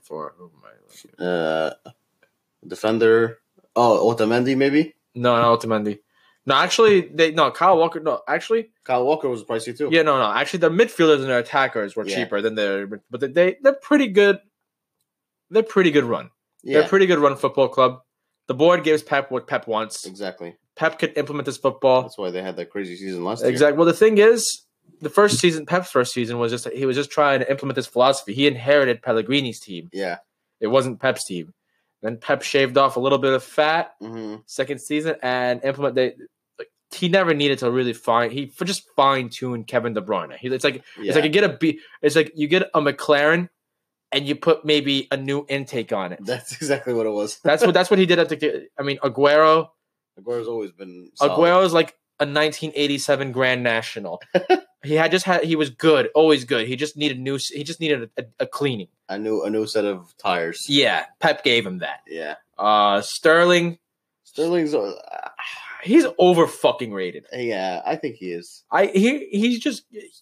Defender. Oh, Otamendi, maybe? No, not Otamendi. No, actually, Kyle Walker. No, actually, Kyle Walker was pricey too. Yeah, no. Actually, their midfielders and their attackers were cheaper than but they're pretty good. They're pretty good run. Yeah. They're a pretty good run football club. The board gives Pep what Pep wants. Exactly. Pep could implement this football. That's why they had that crazy season last year. Exactly. Well, the thing is, Pep's first season was just trying to implement this philosophy. He inherited Pellegrini's team. Yeah. It wasn't Pep's team. Then Pep shaved off a little bit of fat second season and he never needed to really just fine tune Kevin De Bruyne. It's like you get a McLaren and you put maybe a new intake on it. That's exactly what it was. That's what he did Aguero. Aguero's always been solid. Aguero's like a 1987 Grand National. He was good, always good. He just needed a cleaning. A new set of tires. Yeah, Pep gave him that. Yeah. Sterling's he's over fucking rated. Yeah, I think he is. He's just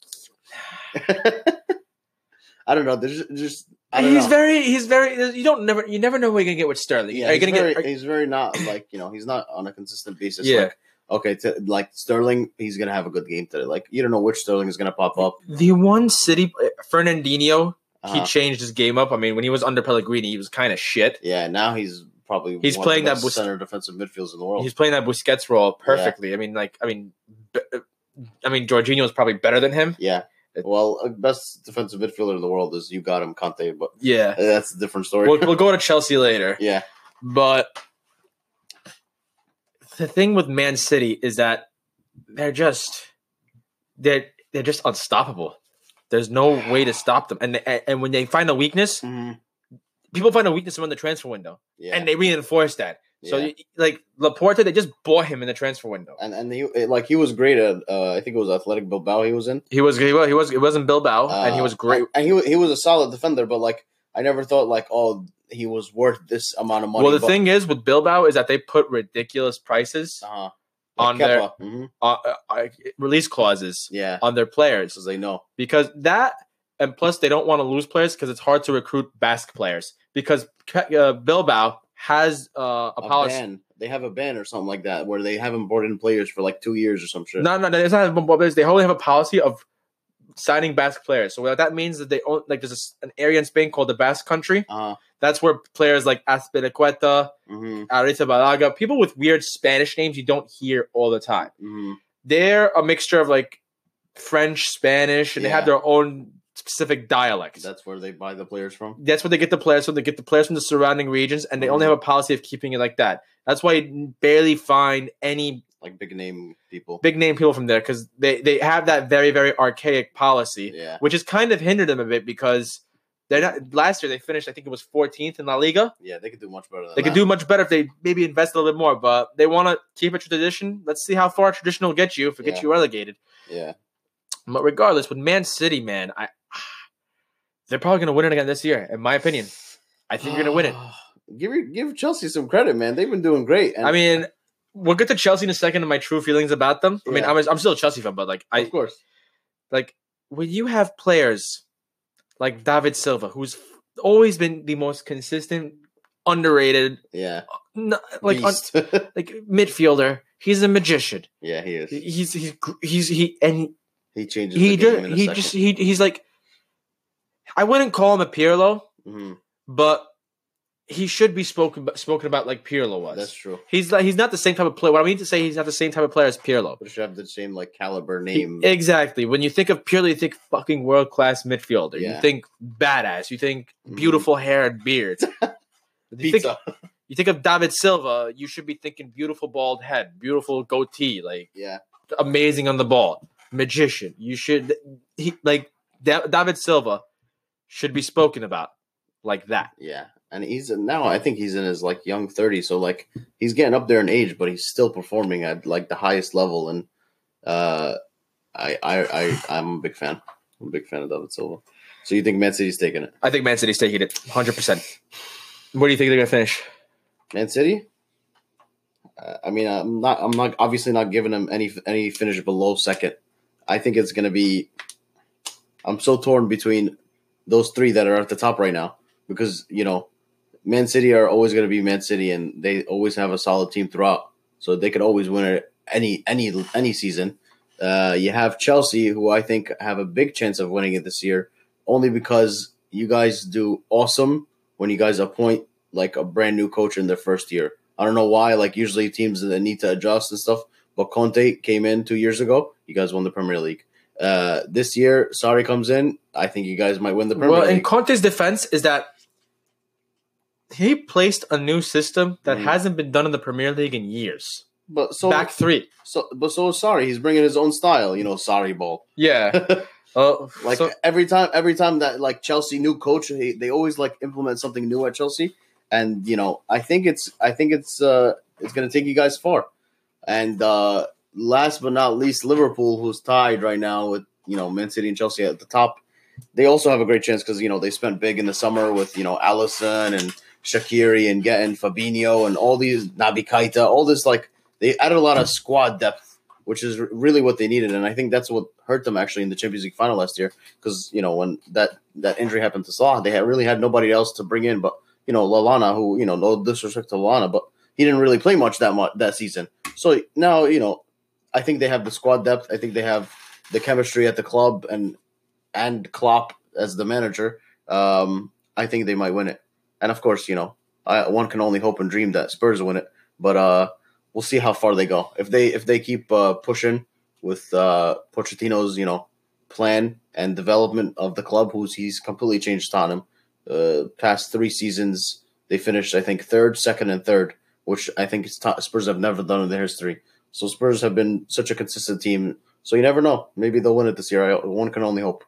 I don't know. He's very. You never know what you're gonna get with Sterling. Yeah, he's very not like he's not on a consistent basis. Yeah. Like Sterling, he's gonna have a good game today. Like you don't know which Sterling is gonna pop up. The one City Fernandinho, he changed his game up. I mean, when he was under Pellegrini, he was kind of shit. Yeah, now he's probably playing that center defensive midfielders in the world. He's playing that Busquets role perfectly. Yeah. I mean, Jorginho is probably better than him. Yeah. Well, best defensive midfielder in the world is you got him, Conte, but yeah, that's a different story. We'll go to Chelsea later. Yeah, but the thing with Man City is that they're just unstoppable. There's no way to stop them, and when they find a weakness, people find a weakness in the transfer window, and they reinforce that. So, Laporte, they just bought him in the transfer window, and he was great at I think it was Athletic Bilbao. He was in. He was. It wasn't Bilbao, and he was great. And he was a solid defender, but I never thought like, oh, he was worth this amount of money. Well, the thing is with Bilbao is that they put ridiculous prices like on Kepa. their release clauses Yeah, on their players because they know. because that, and plus they don't want to lose players because it's hard to recruit Basque players because Bilbao has a policy. Ban. They have a ban or something like that where they haven't brought in players for like 2 years or some shit. No, it's not. They only have a policy of signing Basque players. So what that means is they own like there's an area in Spain called the Basque Country. That's where players like Azpilicueta, Arrizabalaga, people with weird Spanish names you don't hear all the time. They're a mixture of like French, Spanish, and they have their own specific dialects. That's where they buy the players from. That's where they get the players from. They get the players from the surrounding regions, and they only have a policy of keeping it like that. That's why you barely find any like big name people from there because they have that very, very archaic policy, which has kind of hindered them a bit because they're not. Last year they finished, I think it was 14th in La Liga. Yeah, they could do much better. They could do much better if they maybe invest a little bit more, but they want to keep a tradition. Let's see how far tradition will get you if it gets you relegated. Yeah, but regardless, with Man City, man, they're probably going to win it again this year. In my opinion, I think you're going to win it. Give Chelsea some credit, man. They've been doing great. And I mean, we'll get to Chelsea in a second and my true feelings about them. I mean, I'm still a Chelsea fan, but like, of course, like when you have players like David Silva, who's always been the most consistent, underrated, like midfielder. He's a magician. Yeah, he is. He changes. He's like, I wouldn't call him a Pirlo, but he should be spoken about like Pirlo was. That's true. He's not the same type of player. What I mean to say, he's not the same type of player as Pirlo. But he should have the same like caliber name. Exactly. When you think of Pirlo, you think fucking world class midfielder. You think badass. You think beautiful hair and beard. You think of David Silva, you should be thinking beautiful bald head, beautiful goatee, like amazing on the ball, magician. David Silva should be spoken about like that. Yeah. And I think he's in his like young 30s, so like he's getting up there in age, but he's still performing at like the highest level. And I'm a big fan. I'm a big fan of David Silva. So you think Man City's taking it? I think Man City's taking it 100%. Where do you think they're gonna finish? Man City? I mean, I'm not obviously not giving them any finish below second. I think it's gonna be. I'm so torn between those three that are at the top right now because Man City are always going to be Man City, and they always have a solid team throughout, so they could always win it any season. You have Chelsea, who I think have a big chance of winning it this year, only because you guys do awesome when you guys appoint like a brand new coach in their first year. I don't know why. Like usually teams that need to adjust and stuff, but Conte came in 2 years ago. You guys won the Premier League. This year, Sarri comes in. I think you guys might win the Premier League. Well, in Conte's defense is that he placed a new system that hasn't been done in the Premier League in years. But so back three. So is Sarri. He's bringing his own style. Sarri ball. Yeah. Every time that like Chelsea new coach, they always like implement something new at Chelsea, and I think it's going to take you guys far. And last but not least, Liverpool, who's tied right now with Man City and Chelsea at the top. They also have a great chance because they spent big in the summer with Alisson and Shaqiri and getting Fabinho and all these Naby Keita, all this like they added a lot of squad depth, which is really what they needed, and I think that's what hurt them actually in the Champions League final last year because when that injury happened to Salah, they really had nobody else to bring in but Lallana, who no disrespect to Lallana, but he didn't really play much that season. So now I think they have the squad depth. I think they have the chemistry at the club and Klopp as the manager. I think they might win it. And of course, one can only hope and dream that Spurs win it. But we'll see how far they go. If they keep pushing with Pochettino's plan and development of the club, he's completely changed Tottenham. Past 3 seasons, they finished I think third, second, and third, which I think Spurs have never done in their history. So Spurs have been such a consistent team. So you never know. Maybe they'll win it this year. One can only hope.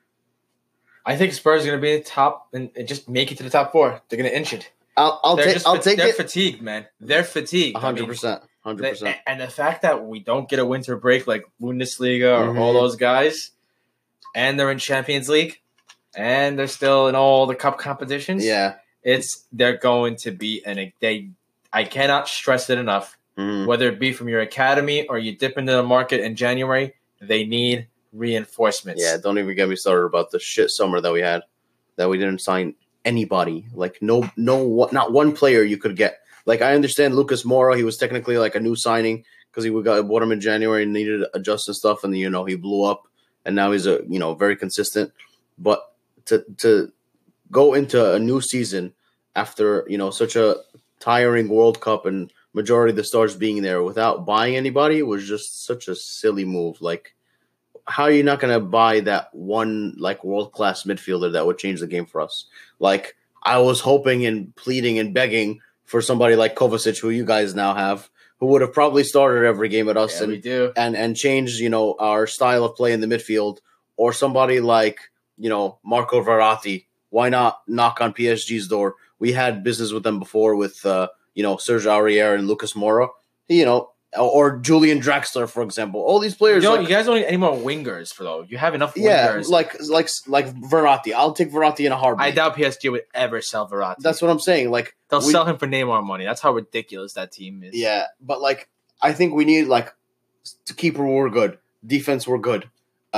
I think Spurs are going to be at the top and just make it to the top 4. They're going to inch it. I'll take it. They're fatigued, man. They're fatigued. 100%. 100%. And the fact that we don't get a winter break like Bundesliga or all those guys, and they're in Champions League, and they're still in all the cup competitions. Yeah. They're going to be I cannot stress it enough. Mm-hmm. Whether it be from your academy or you dip into the market in January, they need reinforcements. Yeah, don't even get me started about the shit summer that we had, that we didn't sign anybody. Like not one player you could get. Like I understand Lucas Moura, he was technically like a new signing because he bought him in January and needed to adjust and stuff, and he blew up, and now he's very consistent. But to go into a new season after such a tiring World Cup and majority of the stars being there without buying anybody was just such a silly move. Like, how are you not going to buy that one like world-class midfielder that would change the game for us? Like, I was hoping and pleading and begging for somebody like Kovacic, who you guys now have, who would have probably started every game at us and changed our style of play in the midfield, or somebody like Marco Verratti. Why not knock on PSG's door? We had business with them before with Serge Aurier and Lucas Moura, or Julian Draxler, for example. All these players. You guys don't need any more wingers though. You have enough wingers. Yeah, like Verratti. I'll take Verratti in a heartbeat. I doubt PSG would ever sell Verratti. That's what I'm saying. Like they'll sell him for Neymar money. That's how ridiculous that team is. Yeah, but like I think we need to keeper were good, defense were good,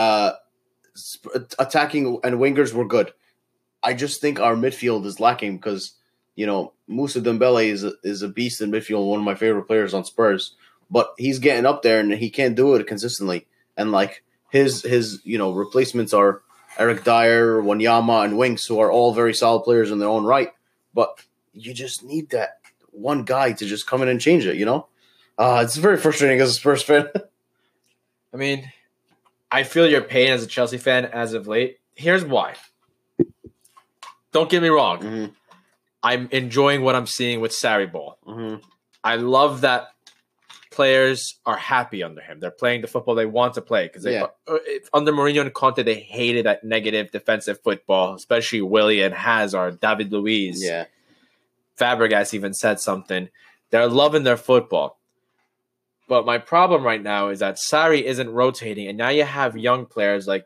attacking and wingers were good. I just think our midfield is lacking because Moussa Dembele is a beast in midfield, one of my favorite players on Spurs. But he's getting up there and he can't do it consistently. And like his replacements are Eric Dyer, Wanyama, and Winks, who are all very solid players in their own right. But you just need that one guy to just come in and change it. It's very frustrating as a Spurs fan. I mean, I feel your pain as a Chelsea fan as of late. Here's why. Don't get me wrong. Mm-hmm. I'm enjoying what I'm seeing with Sarri ball. Mm-hmm. I love that players are happy under him. They're playing the football they want to play because under Mourinho and Conte, they hated that negative defensive football, especially Willie and Hazard, David Luiz. Yeah. Fabregas even said something. They're loving their football. But my problem right now is that Sarri isn't rotating, and now you have young players like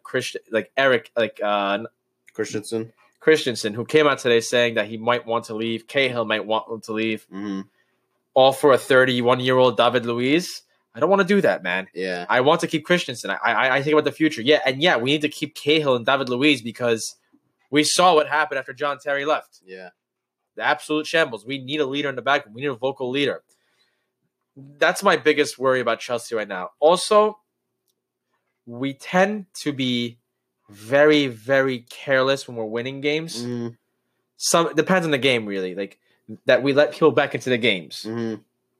Christensen, who came out today saying that he might want to leave. Cahill might want him to leave. Mm-hmm. All for a 31-year-old David Luiz. I don't want to do that, man. Yeah. I want to keep Christensen. I think about the future. Yeah, we need to keep Cahill and David Luiz because we saw what happened after John Terry left. Yeah. The absolute shambles. We need a leader in the back. We need a vocal leader. That's my biggest worry about Chelsea right now. Also, we tend to be very, very careless when we're winning games. Mm-hmm. It depends on the game, really. Like that, we let people back into the games. Mm-hmm.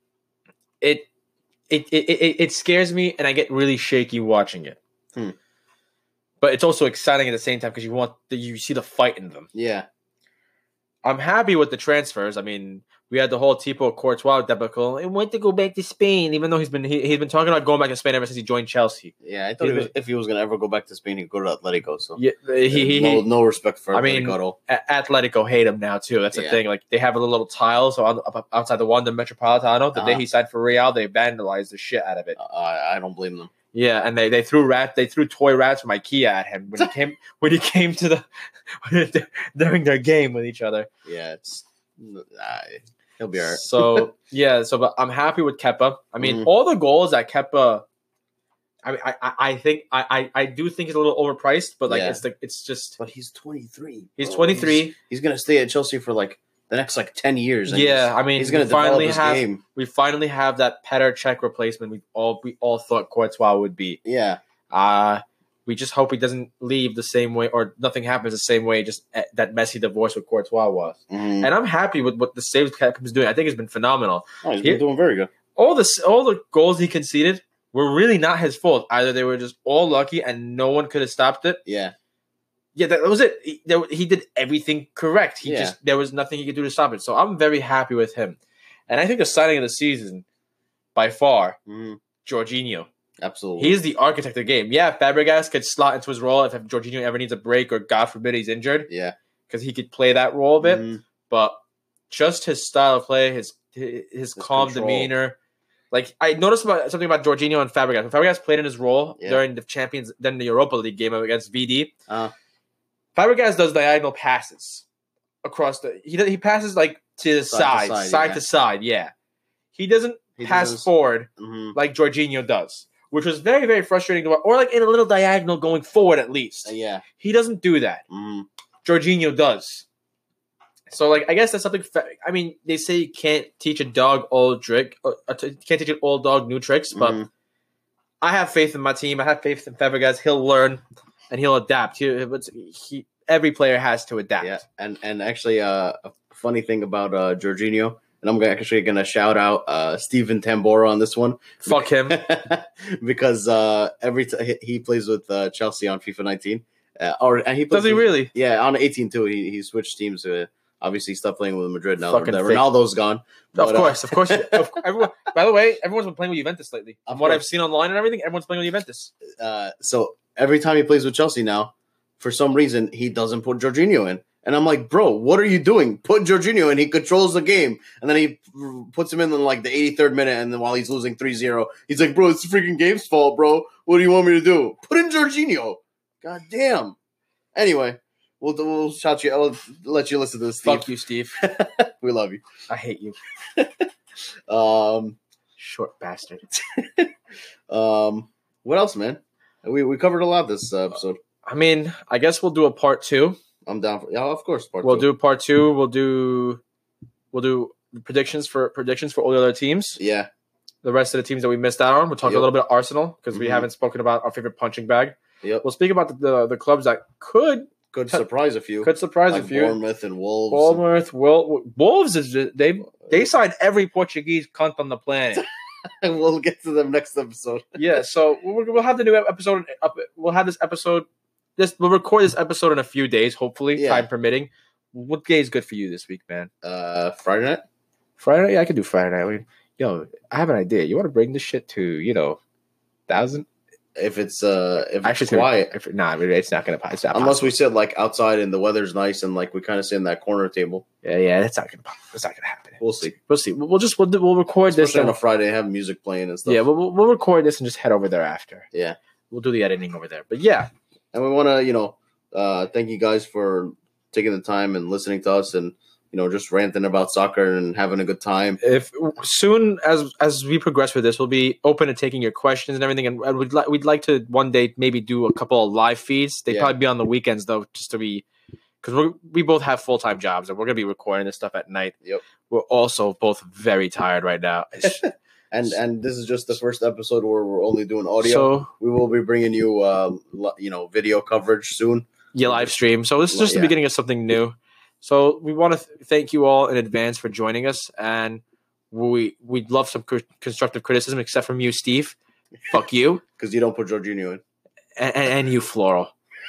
It scares me, and I get really shaky watching it. But it's also exciting at the same time because you see the fight in them. Yeah, I'm happy with the transfers. I mean, we had the whole Thibaut Courtois debacle. He went to go back to Spain, even though he's been talking about going back to Spain ever since he joined Chelsea. Yeah, I thought if he was going to ever go back to Spain, he'd go to Atletico. So yeah, no respect for Atletico at all. Atletico hate him now too. That's the thing. Like they have a little tile outside the Wanda Metropolitano. The day he signed for Real, they vandalized the shit out of it. I don't blame them. Yeah, and they threw toy rats from IKEA at him when he came to during their game with each other. Yeah, he'll be all right. So but I'm happy with Kepa. I mean, all the goals that Kepa. I think I do think he's a little overpriced, but it's just. But he's 23. He's 23. He's gonna stay at Chelsea for the next 10 years. Yeah, I mean, he's gonna develop his game. We finally have that Petr Cech replacement we all thought Courtois would be. Yeah. We just hope he doesn't leave the same way, or nothing happens the same way. Just that messy divorce with Courtois was, and I'm happy with what the saves Kepa's doing. I think it's been phenomenal. Oh, he's been doing very good. All the goals he conceded were really not his fault. Either they were just all lucky, and no one could have stopped it. Yeah, that was it. He did everything correct. There was nothing he could do to stop it. So I'm very happy with him, and I think the signing of the season, by far, Jorginho. Absolutely. He's the architect of the game. Yeah, Fabregas could slot into his role if Jorginho ever needs a break or, God forbid, he's injured. Yeah. Because he could play that role a bit. But just his style of play, his calm demeanor. Like, I noticed something about Jorginho and Fabregas. When Fabregas played in his role during the Europa League game against VD, Fabregas does diagonal passes across the. He passes like to the side to side. Yeah, he doesn't pass forward like Jorginho does, which was very, very frustrating to watch. Or like in a little diagonal going forward at least. Yeah, he doesn't do that. Jorginho does. So like I guess that's something. I mean, they say you can't teach a dog old trick. Can't teach an old dog new tricks, but I have faith in my team. I have faith in Fabregas. He'll learn and he'll adapt. Every player has to adapt. Yeah, and actually, a funny thing about Jorginho, and I'm actually going to shout out Steven Tambora on this one. Fuck him. Because every time he plays with Chelsea on FIFA 19. And he plays Does he really? Yeah, on 18 too. He switched teams. Obviously, he stopped playing with Madrid now that Fucking Ronaldo's gone. But, of course. Everyone, by the way, everyone's been playing with Juventus lately. From what I've seen online and everything, everyone's playing with Juventus. So every time he plays with Chelsea now, for some reason, he doesn't put Jorginho in. And I'm like, bro, what are you doing? Put Jorginho in. He controls the game. And then he puts him in like the 83rd minute. And then while he's losing 3-0, he's like, bro, it's the freaking game's fault, bro. What do you want me to do? Put in Jorginho. God damn. Anyway, we'll shout you. I'll let you listen to this, Steve. Fuck you, Steve. We love you. I hate you. Short bastard. What else, man? We covered a lot this episode. I mean, I guess we'll do a part 2. I'm down for of course. We'll do part 2. We'll do predictions for all the other teams. Yeah. The rest of the teams that we missed out on. We'll talk a little bit of Arsenal because we haven't spoken about our favorite punching bag. Yep. We'll speak about the clubs that could surprise a few. Could surprise like a few. Bournemouth and Wolves. Wolves is they signed every Portuguese cunt on the planet. And we'll get to them next episode. Yeah, so we'll have the new episode up. We'll have this episode. We'll record this episode in a few days, hopefully, time permitting. What day is good for you this week, man? Friday night. Friday night, yeah, I can do Friday night. Yo, I have an idea. You want to bring this shit to 1,000? If it's quiet, it's not gonna. It's not unless possible. we sit like outside and the weather's nice and like we kind of sit in that corner table. Yeah, that's not gonna happen. We'll see. We'll record especially this on a Friday, have music playing and stuff. Yeah, we'll record this and just head over there after. Yeah, we'll do the editing over there. But yeah, and we want to thank you guys for taking the time and listening to us and just ranting about soccer and having a good time. If soon as we progress with this, we'll be open to taking your questions and everything, and we'd like to one day maybe do a couple of live feeds. They'd probably be on the weekends though, just to be because we both have full-time jobs and we're gonna be recording this stuff at night. Yep. We're also both very tired right now. And this is just the first episode where we're only doing audio. So we will be bringing you video coverage soon. Yeah, live stream. So this is just the beginning of something new. So we want to thank you all in advance for joining us, and we'd love some constructive criticism, except from you, Steve. Fuck you, because you don't put Jorginho in, and you, Floral.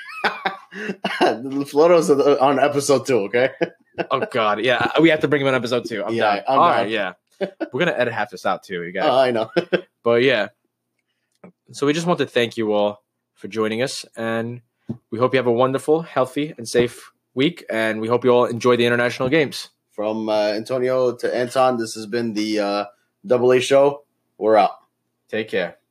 Floral's on episode 2, okay? Oh God, yeah, we have to bring him on episode 2. I'm down. All right, yeah, we're gonna edit half this out too, you guys. I know, but yeah. So we just want to thank you all for joining us, and we hope you have a wonderful, healthy, and safe week, and we hope you all enjoy the international games. From Antonio to Anton, this has been the Double A Show. We're out. Take care.